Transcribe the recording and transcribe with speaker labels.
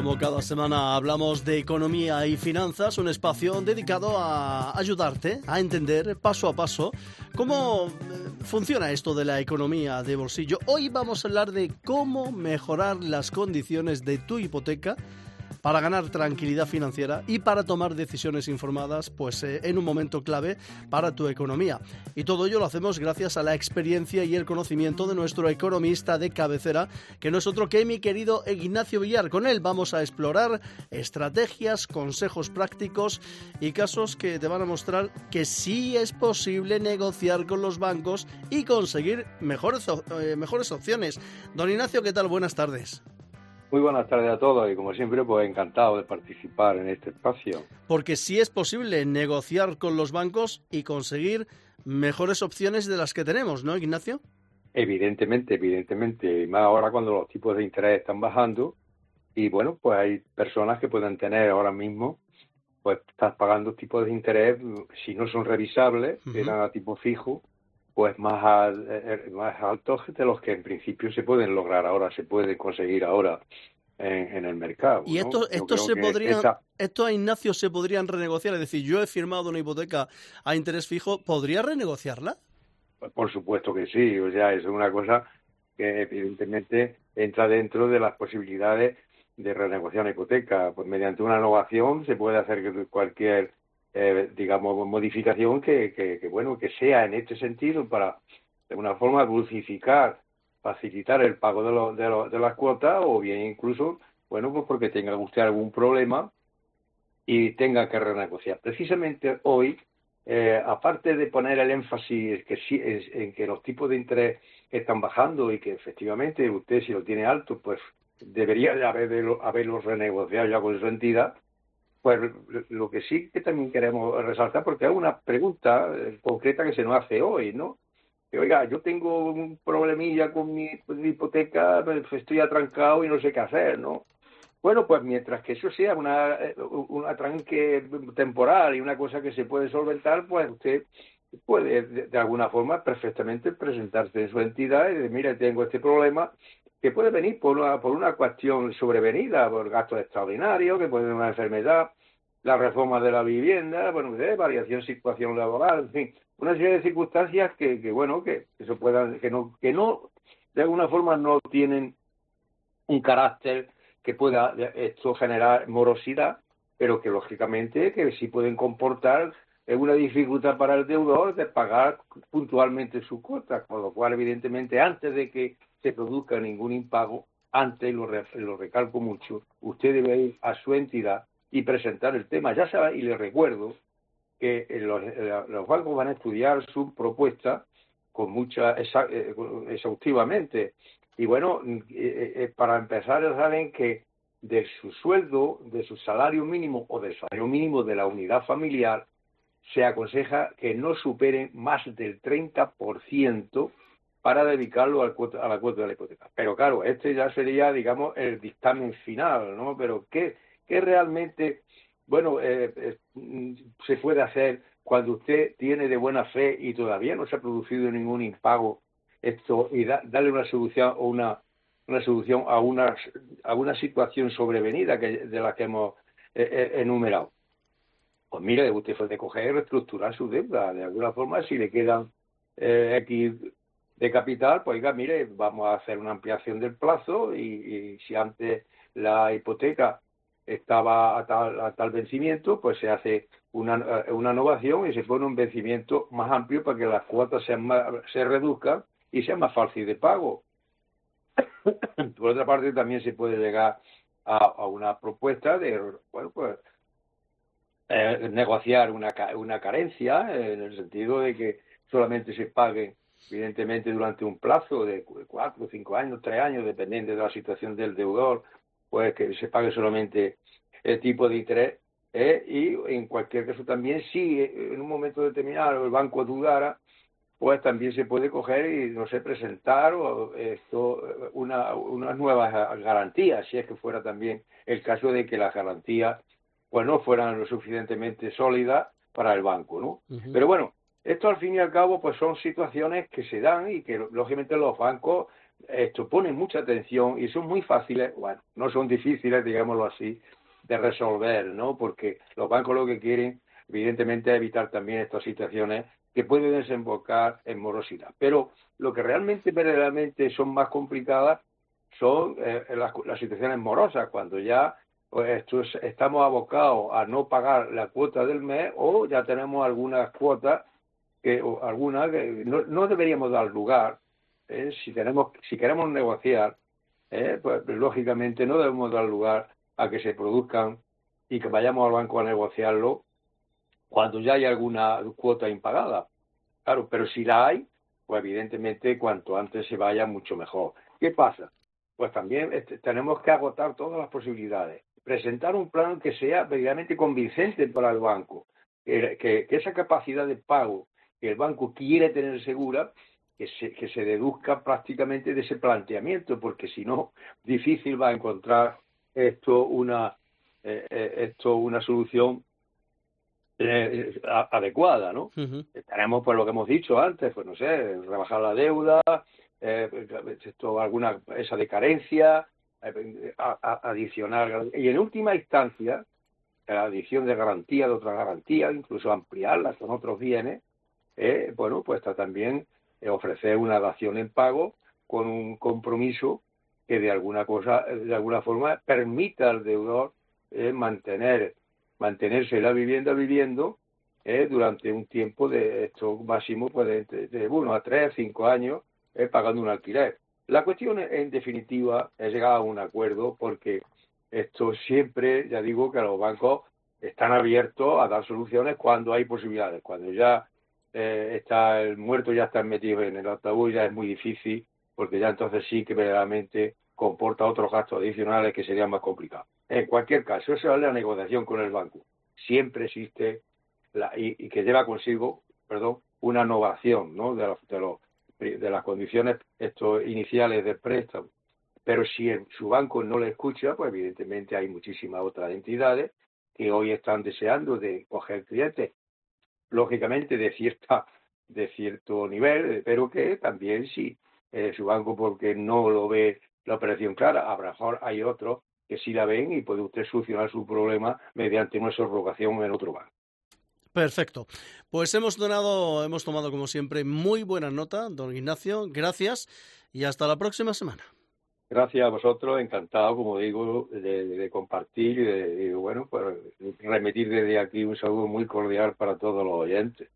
Speaker 1: como cada semana hablamos de economía y finanzas, un espacio dedicado a ayudarte a entender paso a paso cómo funciona esto de la economía de bolsillo. Hoy vamos a hablar de cómo mejorar las condiciones de tu hipoteca para ganar tranquilidad financiera y para tomar decisiones informadas en un momento clave para tu economía. Y todo ello lo hacemos gracias a la experiencia y el conocimiento de nuestro economista de cabecera, que no es otro que mi querido Ignacio Villar. Con él vamos a explorar estrategias, consejos prácticos y casos que te van a mostrar que sí es posible negociar con los bancos y conseguir mejores opciones. Don Ignacio, ¿qué tal? Buenas tardes.
Speaker 2: Muy buenas tardes a todos y como siempre pues encantado de participar en este espacio.
Speaker 1: Porque sí es posible negociar con los bancos y conseguir mejores opciones de las que tenemos, ¿no, Ignacio?
Speaker 2: Evidentemente, y más ahora cuando los tipos de interés están bajando y bueno, pues hay personas que pueden tener ahora mismo, pues estás pagando tipos de interés, si no son revisables, eran a tipo fijo, pues más altos de los que en principio se pueden lograr ahora, se puede conseguir ahora en el mercado.
Speaker 1: Y
Speaker 2: ¿no?
Speaker 1: esto a Ignacio se podrían renegociar, es decir, yo he firmado una hipoteca a interés fijo, ¿podría renegociarla?
Speaker 2: Por supuesto que sí, o sea, es una cosa que evidentemente entra dentro de las posibilidades de renegociar una hipoteca. Pues mediante una innovación se puede hacer cualquier modificación que sea en este sentido para, de una forma, dulcificar, facilitar el pago de las cuotas o bien incluso, pues porque tenga usted algún problema y tenga que renegociar. Precisamente hoy, aparte de poner el énfasis en que los tipos de interés están bajando y que efectivamente usted si lo tiene alto, pues debería de haberlos renegociado ya con su entidad. Pues lo que sí que también queremos resaltar, porque es una pregunta concreta que se nos hace hoy, ¿no? Que, oiga, yo tengo un problemilla con mi hipoteca, estoy atrancado y no sé qué hacer, ¿no? Bueno, pues mientras que eso sea un atranque temporal y una cosa que se puede solventar, pues usted puede de alguna forma perfectamente presentarse en su entidad y decir, mire, tengo este problema, que puede venir por una cuestión sobrevenida, por gastos extraordinarios, que puede ser una enfermedad, la reforma de la vivienda, variación de situación laboral, en fin, una serie de circunstancias que se puedan, que no, de alguna forma no tienen un carácter que pueda esto generar morosidad, pero que lógicamente que sí pueden comportar una dificultad para el deudor de pagar puntualmente sus cuotas, con lo cual evidentemente antes de que se produzca ningún impago, antes, lo recalco mucho, usted debe ir a su entidad y presentar el tema. Ya sabe, y le recuerdo que los bancos van a estudiar su propuesta con exhaustivamente. Y para empezar, ya saben que de su sueldo, de su salario mínimo o del salario mínimo de la unidad familiar, se aconseja que no superen más del 30% para dedicarlo a la cuota de la hipoteca. Pero claro, este ya sería, digamos, el dictamen final, ¿no? Pero ¿qué realmente, se puede hacer cuando usted tiene de buena fe y todavía no se ha producido ningún impago y darle una solución o una solución a una situación sobrevenida de la que hemos enumerado? Pues mire, usted puede coger y reestructurar su deuda. De alguna forma, si le quedan X de capital, pues mire, vamos a hacer una ampliación del plazo y si antes la hipoteca estaba a tal vencimiento, pues se hace una innovación y se pone un vencimiento más amplio para que las cuotas se reduzcan y sea más fácil de pago. Por otra parte, también se puede llegar a una propuesta de, negociar una carencia, en el sentido de que solamente se pague, evidentemente, durante un plazo de 4, 5 años, 3 años, dependiendo de la situación del deudor, pues que se pague solamente el tipo de interés. Y en cualquier caso también, si en un momento determinado el banco dudara, pues también se puede coger y, presentar unas nuevas garantías, si es que fuera también el caso de que las garantías pues no fueran lo suficientemente sólidas para el banco, ¿no? Pero esto al fin y al cabo pues son situaciones que se dan y que lógicamente los bancos ponen mucha atención y son muy fáciles, bueno, no son difíciles, digámoslo así, de resolver, ¿no? Porque los bancos lo que quieren, evidentemente, es evitar también estas situaciones que pueden desembocar en morosidad. Pero lo que realmente, verdaderamente son más complicadas son las situaciones morosas, cuando ya pues, estamos abocados a no pagar la cuota del mes o ya tenemos algunas cuotas o algunas que no deberíamos dar lugar. Si queremos negociar, pues lógicamente no debemos dar lugar a que se produzcan y que vayamos al banco a negociarlo cuando ya hay alguna cuota impagada. Claro, pero si la hay, pues evidentemente cuanto antes se vaya, mucho mejor. ¿Qué pasa? Pues también tenemos que agotar todas las posibilidades. Presentar un plan que sea verdaderamente convincente para el banco, que esa capacidad de pago que el banco quiere tener segura, que se deduzca prácticamente de ese planteamiento, porque si no, difícil va a encontrar esto una solución adecuada, ¿no?
Speaker 1: Ujú.
Speaker 2: Tenemos, pues lo que hemos dicho antes, pues no sé, rebajar la deuda, alguna esa de carencia, adicionar, y en última instancia, la adición de garantía, de otras garantías, incluso ampliarlas con otros bienes, bueno, pues está también ofrecer una dación en pago con un compromiso que de alguna forma permita al deudor mantenerse la vivienda viviendo durante un tiempo de esto máximo pues de 1 a 3, 5 años pagando un alquiler. La cuestión en definitiva es llegar a un acuerdo, porque esto siempre, ya digo, que los bancos están abiertos a dar soluciones cuando hay posibilidades. Cuando ya está el muerto, ya está metido en el ataúd, ya es muy difícil, porque ya entonces sí que verdaderamente comporta otros gastos adicionales que serían más complicados. En cualquier caso, eso es la negociación con el banco. Siempre existe y que lleva consigo, una innovación, ¿no? de las condiciones iniciales del préstamo. Pero si su banco no le escucha, pues evidentemente hay muchísimas otras entidades que hoy están deseando de coger clientes, lógicamente de cierto nivel, pero que también si su banco, porque no lo ve la operación clara, a lo mejor hay otros que sí la ven y puede usted solucionar su problema mediante una subrogación en otro banco.
Speaker 1: Perfecto. Pues hemos tomado como siempre muy buena nota, don Ignacio. Gracias y hasta la próxima semana.
Speaker 2: Gracias a vosotros, encantado, como digo, de compartir y bueno, pues remitir desde aquí un saludo muy cordial para todos los oyentes.